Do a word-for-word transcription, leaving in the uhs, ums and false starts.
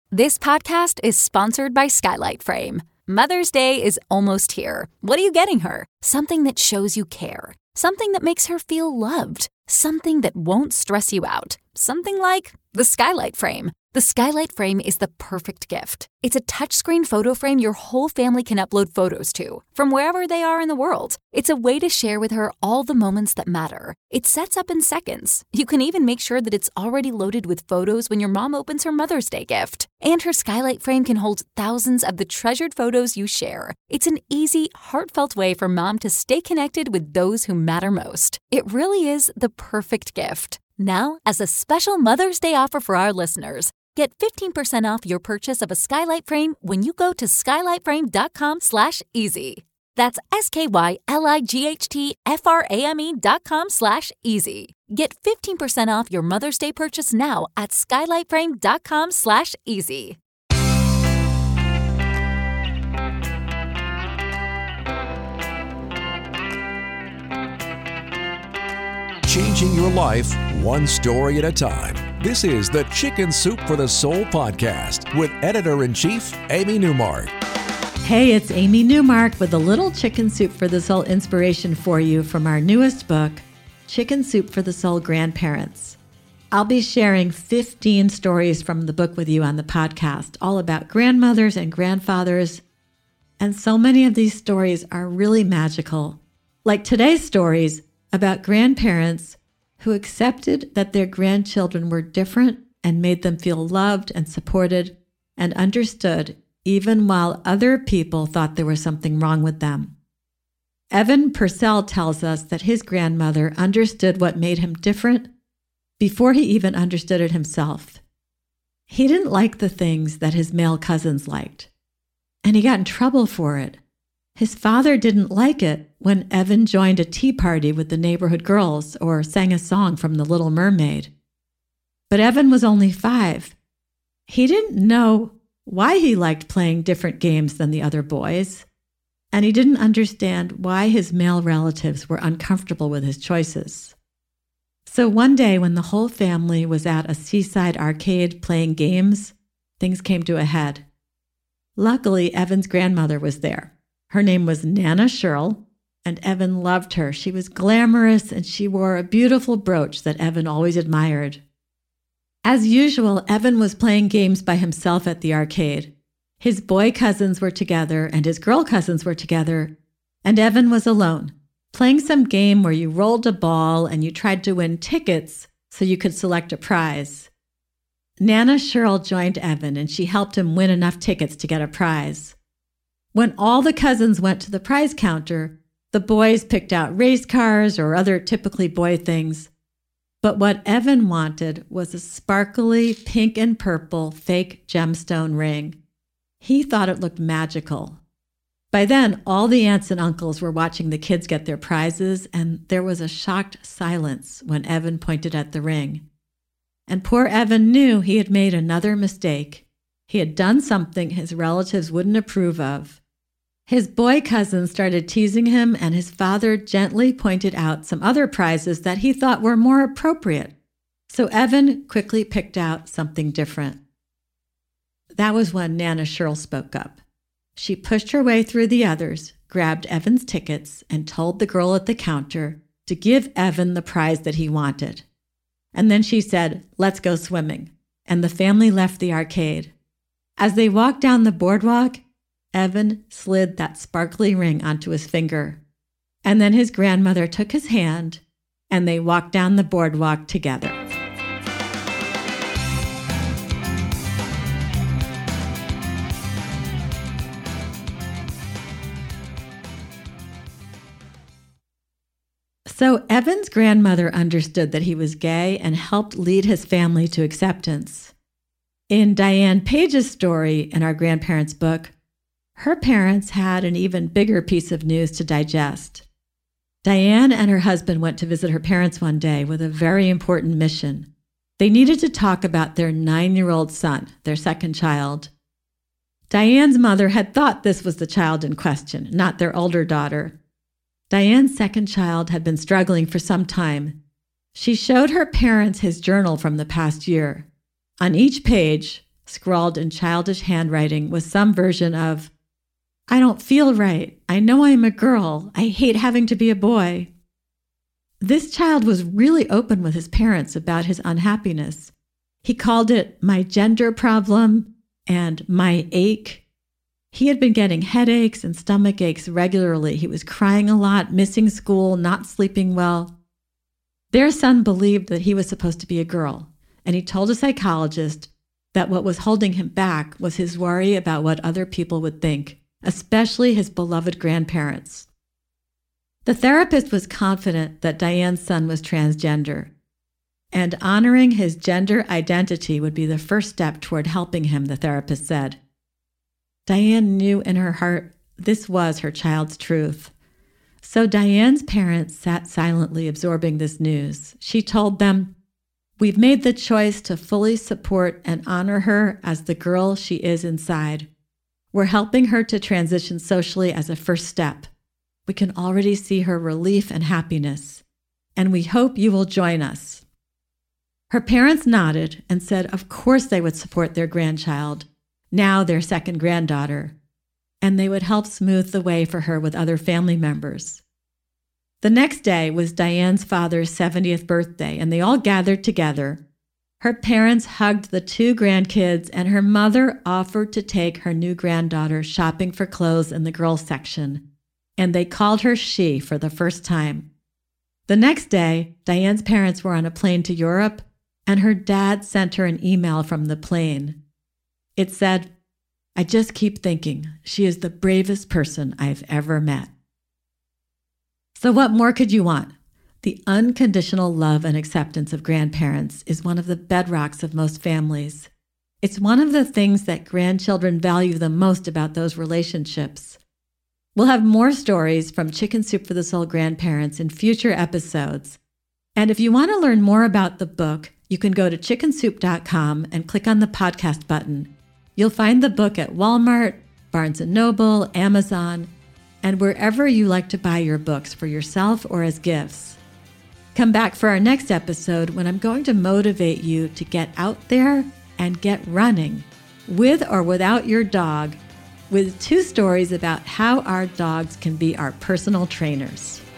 This podcast is sponsored by Skylight Frame. Mother's Day is almost here. What are you getting her? Something that shows you care. Something that makes her feel loved. Something that won't stress you out. Something like the Skylight Frame. The Skylight Frame is the perfect gift. It's a touchscreen photo frame your whole family can upload photos to, from wherever they are in the world. It's a way to share with her all the moments that matter. It sets up in seconds. You can even make sure that it's already loaded with photos when your mom opens her Mother's Day gift. And her Skylight Frame can hold thousands of the treasured photos you share. It's an easy, heartfelt way for mom to stay connected with those who matter most. It really is the perfect gift. Now, as a special Mother's Day offer for our listeners, get fifteen percent off your purchase of a Skylight Frame when you go to skylightframe.com slash easy. That's S-K-Y-L-I-G-H-T-F-R-A-M-E dot com slash easy. Get fifteen percent off your Mother's Day purchase now at skylightframe.com slash easy. Changing your life one story at a time. This is the Chicken Soup for the Soul podcast with Editor-in-Chief Amy Newmark. Hey, it's Amy Newmark with a little Chicken Soup for the Soul inspiration for you from our newest book, Chicken Soup for the Soul Grandparents. I'll be sharing fifteen stories from the book with you on the podcast, all about grandmothers and grandfathers. And so many of these stories are really magical. Like today's stories about grandparents who accepted that their grandchildren were different and made them feel loved and supported and understood, even while other people thought there was something wrong with them. Evan Purcell tells us that his grandmother understood what made him different before he even understood it himself. He didn't like the things that his male cousins liked, and he got in trouble for it. His father didn't like it when Evan joined a tea party with the neighborhood girls or sang a song from The Little Mermaid. But Evan was only five. He didn't know why he liked playing different games than the other boys, and he didn't understand why his male relatives were uncomfortable with his choices. So one day when the whole family was at a seaside arcade playing games, things came to a head. Luckily, Evan's grandmother was there. Her name was Nana Shirl, and Evan loved her. She was glamorous, and she wore a beautiful brooch that Evan always admired. As usual, Evan was playing games by himself at the arcade. His boy cousins were together, and his girl cousins were together, and Evan was alone, playing some game where you rolled a ball and you tried to win tickets so you could select a prize. Nana Shirl joined Evan, and she helped him win enough tickets to get a prize. When all the cousins went to the prize counter, the boys picked out race cars or other typically boy things. But what Evan wanted was a sparkly pink and purple fake gemstone ring. He thought it looked magical. By then, all the aunts and uncles were watching the kids get their prizes, and there was a shocked silence when Evan pointed at the ring. And poor Evan knew he had made another mistake. He had done something his relatives wouldn't approve of. His boy cousin started teasing him, and his father gently pointed out some other prizes that he thought were more appropriate. So Evan quickly picked out something different. That was when Nana Shirl spoke up. She pushed her way through the others, grabbed Evan's tickets, and told the girl at the counter to give Evan the prize that he wanted. And then she said, "Let's go swimming." And the family left the arcade. As they walked down the boardwalk, Evan slid that sparkly ring onto his finger. And then his grandmother took his hand, and they walked down the boardwalk together. So Evan's grandmother understood that he was gay and helped lead his family to acceptance. In Diane Page's story in our grandparents' book, her parents had an even bigger piece of news to digest. Diane and her husband went to visit her parents one day with a very important mission. They needed to talk about their nine-year-old son, their second child. Diane's mother had thought this was the child in question, not their older daughter. Diane's second child had been struggling for some time. She showed her parents his journal from the past year. On each page, scrawled in childish handwriting with some version of, "I don't feel right. I know I'm a girl. I hate having to be a boy." This child was really open with his parents about his unhappiness. He called it my gender problem and my ache. He had been getting headaches and stomach aches regularly. He was crying a lot, missing school, not sleeping well. Their son believed that he was supposed to be a girl, and he told a psychologist that what was holding him back was his worry about what other people would think, especially his beloved grandparents. The therapist was confident that Diane's son was transgender, and honoring his gender identity would be the first step toward helping him, the therapist said. Diane knew in her heart this was her child's truth. So Diane's parents sat silently absorbing this news. She told them, "We've made the choice to fully support and honor her as the girl she is inside. We're helping her to transition socially as a first step. We can already see her relief and happiness, and we hope you will join us." Her parents nodded and said of course they would support their grandchild, now their second granddaughter, and they would help smooth the way for her with other family members. The next day was Diane's father's seventieth birthday, and they all gathered together. Her parents hugged the two grandkids, and her mother offered to take her new granddaughter shopping for clothes in the girls' section, and they called her she for the first time. The next day, Diane's parents were on a plane to Europe, and her dad sent her an email from the plane. It said, "I just keep thinking she is the bravest person I've ever met." So what more could you want? The unconditional love and acceptance of grandparents is one of the bedrocks of most families. It's one of the things that grandchildren value the most about those relationships. We'll have more stories from Chicken Soup for the Soul grandparents in future episodes. And if you want to learn more about the book, you can go to chicken soup dot com and click on the podcast button. You'll find the book at Walmart, Barnes and Noble, Amazon, and wherever you like to buy your books for yourself or as gifts. Come back for our next episode when I'm going to motivate you to get out there and get running, with or without your dog, with two stories about how our dogs can be our personal trainers.